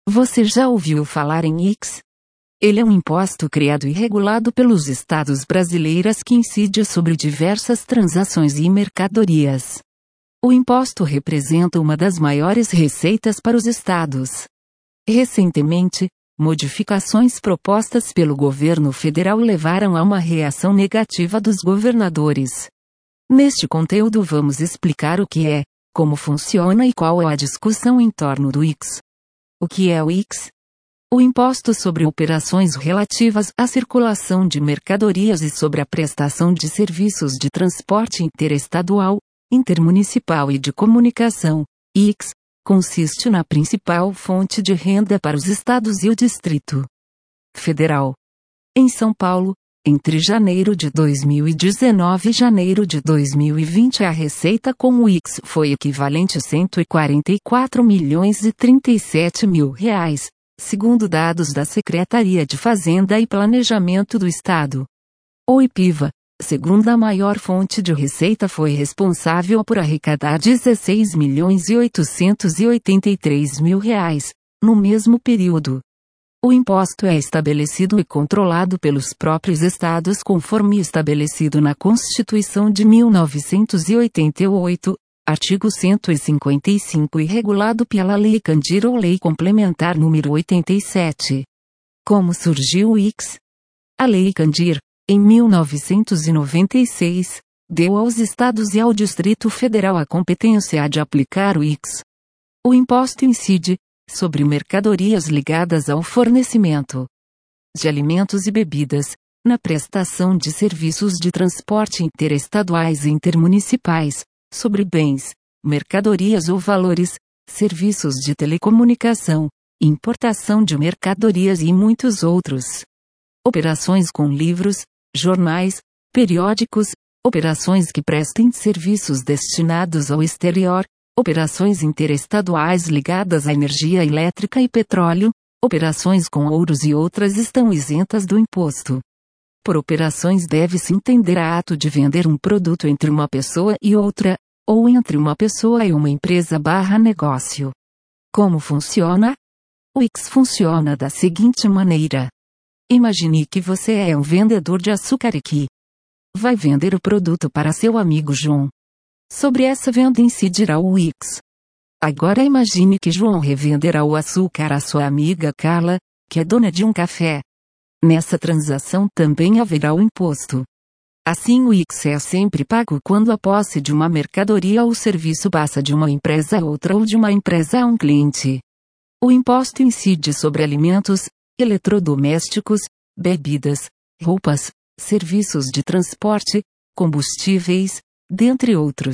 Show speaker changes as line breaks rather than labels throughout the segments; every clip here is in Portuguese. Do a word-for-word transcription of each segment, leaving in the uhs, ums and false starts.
Você já ouviu falar em I C S? Ele é um imposto criado e regulado pelos estados brasileiros que incide sobre diversas transações e mercadorias. O imposto representa uma das maiores receitas para os estados. Recentemente, modificações propostas pelo governo federal levaram a uma reação negativa dos governadores. Neste conteúdo vamos explicar o que é, como funciona e qual é a discussão em torno do I C S. O que é o I C S? O Imposto sobre Operações Relativas à Circulação de Mercadorias e sobre a Prestação de Serviços de Transporte Interestadual, Intermunicipal e de Comunicação, I C S, consiste na principal fonte de renda para os estados e o Distrito Federal. Em São Paulo, entre janeiro de dois mil e dezenove e janeiro de dois mil e vinte, a receita com o I C S foi equivalente a cento e quarenta e quatro milhões e trinta e sete mil reais, segundo dados da Secretaria de Fazenda e Planejamento do Estado. O IPIVA, segunda maior fonte de receita, foi responsável por arrecadar dezesseis milhões e oitocentos e oitenta e três mil reais, no mesmo período. O imposto é estabelecido e controlado pelos próprios estados conforme estabelecido na Constituição de mil novecentos e oitenta e oito, artigo cento e cinquenta e cinco e regulado pela Lei Candir ou Lei Complementar número oitenta e sete. Como surgiu o I C S? A Lei Candir, em mil novecentos e noventa e seis, deu aos estados e ao Distrito Federal a competência de aplicar o I C S. O imposto incide sobre mercadorias ligadas ao fornecimento de alimentos e bebidas, na prestação de serviços de transporte interestaduais e intermunicipais, sobre bens, mercadorias ou valores, serviços de telecomunicação, importação de mercadorias e muitos outros. Operações com livros, jornais, periódicos, operações que prestem serviços destinados ao exterior, operações interestaduais ligadas à energia elétrica e petróleo, operações com ouros e outras estão isentas do imposto. Por operações deve-se entender a ato de vender um produto entre uma pessoa e outra, ou entre uma pessoa e uma empresa barra negócio. Como funciona? O I C S funciona da seguinte maneira. Imagine que você é um vendedor de açúcar e que vai vender o produto para seu amigo João. Sobre essa venda incidirá o I C S. Agora imagine que João revenderá o açúcar à sua amiga Carla, que é dona de um café. Nessa transação também haverá o imposto. Assim, o I C S é sempre pago quando a posse de uma mercadoria ou serviço passa de uma empresa a outra ou de uma empresa a um cliente. O imposto incide sobre alimentos, eletrodomésticos, bebidas, roupas, serviços de transporte, combustíveis, dentre outros.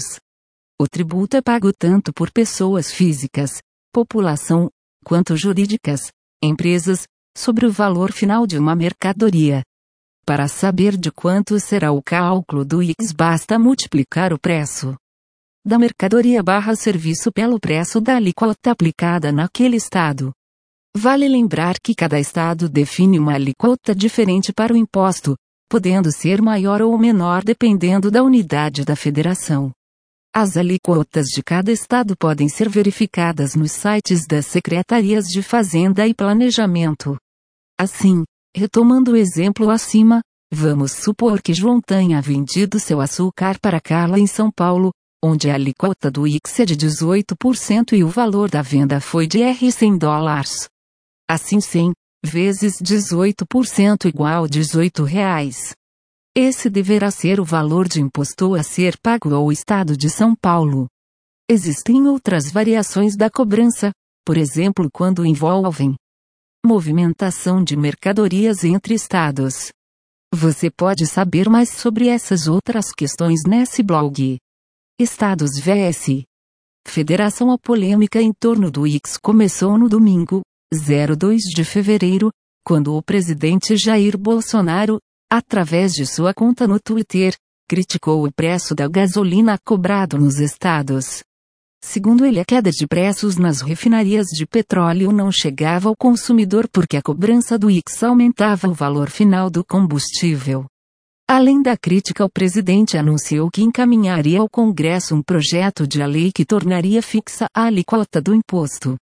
O tributo é pago tanto por pessoas físicas, população, quanto jurídicas, empresas, sobre o valor final de uma mercadoria. Para saber de quanto será o cálculo do I C S, basta multiplicar o preço da mercadoria barra serviço pelo preço da alíquota aplicada naquele estado. Vale lembrar que cada estado define uma alíquota diferente para o imposto, podendo ser maior ou menor dependendo da unidade da federação. As alíquotas de cada estado podem ser verificadas nos sites das Secretarias de Fazenda e Planejamento. Assim, retomando o exemplo acima, vamos supor que João tenha vendido seu açúcar para Carla em São Paulo, onde a alíquota do I C S é de dezoito por cento e o valor da venda foi de cem dólares. Assim, cem vezes dezoito por cento igual dezoito reais. Esse deverá ser o valor de imposto a ser pago ao Estado de São Paulo. Existem outras variações da cobrança, por exemplo, quando envolvem movimentação de mercadorias entre estados. Você pode saber mais sobre essas outras questões nesse blog. Estados versus Federação. A polêmica em torno do I C S começou no domingo, dois de fevereiro, quando o presidente Jair Bolsonaro, através de sua conta no Twitter, criticou o preço da gasolina cobrado nos estados. Segundo ele, a queda de preços nas refinarias de petróleo não chegava ao consumidor porque a cobrança do I C S aumentava o valor final do combustível. Além da crítica, o presidente anunciou que encaminharia ao Congresso um projeto de lei que tornaria fixa a alíquota do imposto.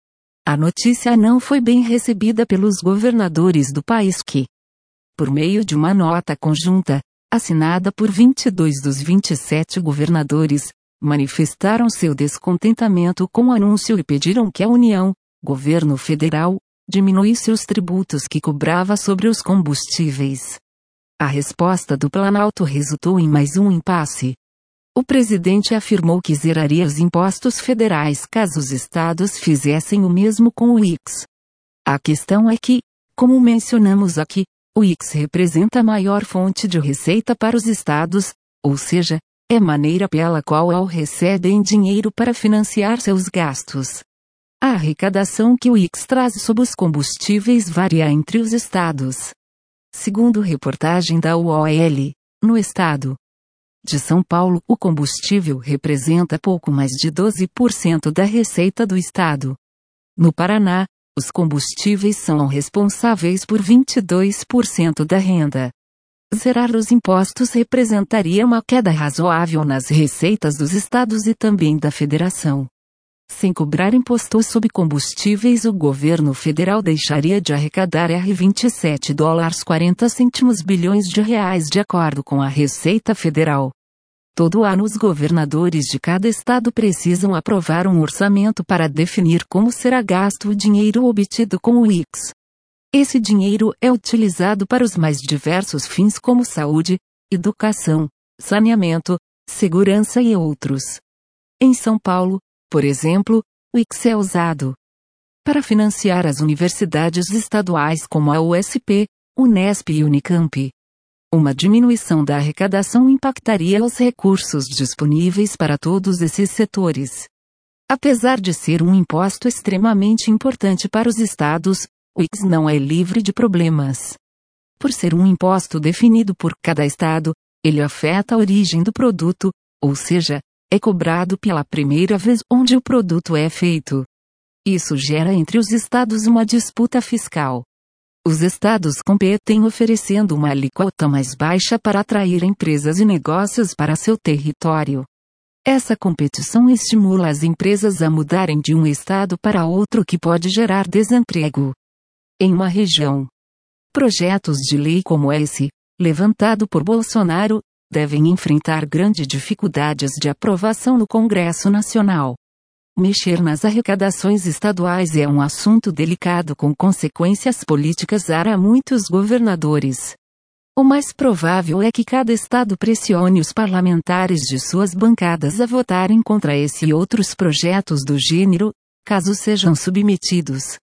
A notícia não foi bem recebida pelos governadores do país que, por meio de uma nota conjunta, assinada por vinte e dois dos vinte e sete governadores, manifestaram seu descontentamento com o anúncio e pediram que a União, governo federal, diminuísse os tributos que cobrava sobre os combustíveis. A resposta do Planalto resultou em mais um impasse. O presidente afirmou que zeraria os impostos federais caso os estados fizessem o mesmo com o I X. A questão é que, como mencionamos aqui, o I X representa a maior fonte de receita para os estados, ou seja, é maneira pela qual eles recebem dinheiro para financiar seus gastos. A arrecadação que o I X traz sobre os combustíveis varia entre os estados. Segundo reportagem da U O L, no estado de São Paulo, o combustível representa pouco mais de doze por cento da receita do estado. No Paraná, os combustíveis são responsáveis por vinte e dois por cento da renda. Zerar os impostos representaria uma queda razoável nas receitas dos estados e também da federação. Sem cobrar imposto sobre combustíveis, o governo federal deixaria de arrecadar R$ vinte e sete vírgula quarenta cêntimos bilhões de reais de acordo com a Receita Federal. Todo ano os governadores de cada estado precisam aprovar um orçamento para definir como será gasto o dinheiro obtido com o I X. Esse dinheiro é utilizado para os mais diversos fins como saúde, educação, saneamento, segurança e outros. Em São Paulo, por exemplo, o I X é usado para financiar as universidades estaduais como a U S P, Unesp e Unicamp. Uma diminuição da arrecadação impactaria os recursos disponíveis para todos esses setores. Apesar de ser um imposto extremamente importante para os estados, o I X não é livre de problemas. Por ser um imposto definido por cada estado, ele afeta a origem do produto, ou seja, é cobrado pela primeira vez onde o produto é feito. Isso gera entre os estados uma disputa fiscal. Os estados competem oferecendo uma alíquota mais baixa para atrair empresas e negócios para seu território. Essa competição estimula as empresas a mudarem de um estado para outro, que pode gerar desemprego em uma região. Projetos de lei como esse, levantado por Bolsonaro, devem enfrentar grandes dificuldades de aprovação no Congresso Nacional. Mexer nas arrecadações estaduais é um assunto delicado com consequências políticas para muitos governadores. O mais provável é que cada estado pressione os parlamentares de suas bancadas a votarem contra esse e outros projetos do gênero, caso sejam submetidos.